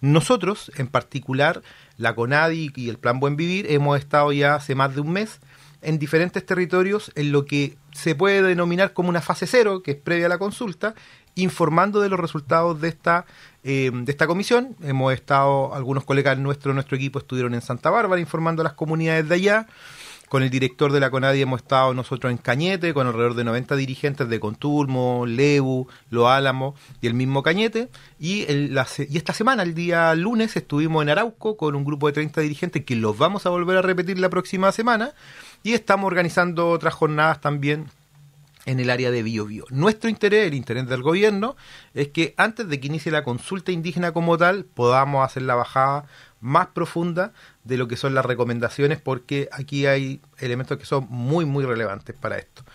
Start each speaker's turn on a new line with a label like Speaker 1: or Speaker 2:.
Speaker 1: Nosotros, en particular, la CONADI y el Plan Buen Vivir, hemos estado ya hace más de un mes en diferentes territorios en lo que se puede denominar como una fase cero, que es previa a la consulta, informando de los resultados de esta comisión. Hemos estado, algunos colegas nuestros, nuestro equipo estuvieron en Santa Bárbara informando a las comunidades de allá. Con el director de la CONADI hemos estado nosotros en Cañete, con alrededor de 90 dirigentes de Contulmo, Lebu, Los Álamos y el mismo Cañete. Y esta semana, el día lunes, estuvimos en Arauco con un grupo de 30 dirigentes que los vamos a volver a repetir la próxima semana. Y estamos organizando otras jornadas también en el área de Biobío. Nuestro interés, el interés del gobierno, es que antes de que inicie la consulta indígena como tal, podamos hacer la bajada más profunda de lo que son las recomendaciones, porque aquí hay elementos que son muy, muy relevantes para esto.